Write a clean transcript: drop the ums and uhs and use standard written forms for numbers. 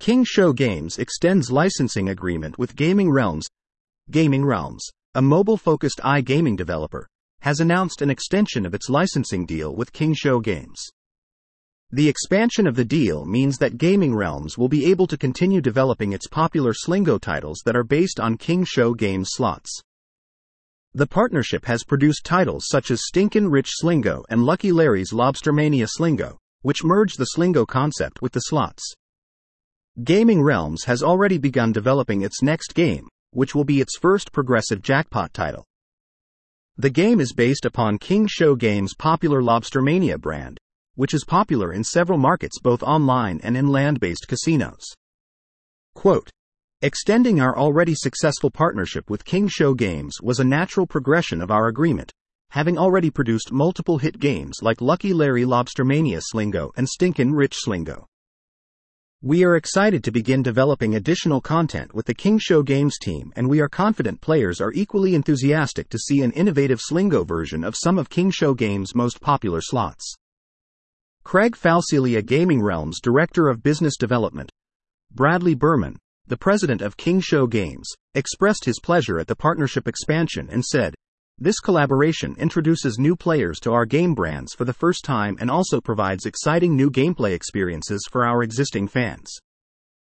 King Show Games extends licensing agreement with Gaming Realms. Gaming Realms, a mobile-focused iGaming developer, has announced an extension of its licensing deal with King Show Games. The expansion of the deal means that Gaming Realms will be able to continue developing its popular Slingo titles that are based on King Show Games slots. The partnership has produced titles such as Stinkin' Rich Slingo and Lucky Larry's Lobstermania Slingo, which merge the Slingo concept with the slots. Gaming Realms has already begun developing its next game, which will be its first progressive jackpot title. The game is based upon King Show Games' popular Lobstermania brand, which is popular in several markets both online and in land-based casinos. Quote, "Extending our already successful partnership with King Show Games was a natural progression of our agreement, having already produced multiple hit games like Lucky Larry Lobstermania Slingo and Stinkin' Rich Slingo. We are excited to begin developing additional content with the King Show Games team, and we are confident players are equally enthusiastic to see an innovative Slingo version of some of King Show Games' most popular slots." Craig Falcelia, Gaming Realms Director of Business Development, Bradley Berman, the president of King Show Games, expressed his pleasure at the partnership expansion and said, "This collaboration introduces new players to our game brands for the first time and also provides exciting new gameplay experiences for our existing fans.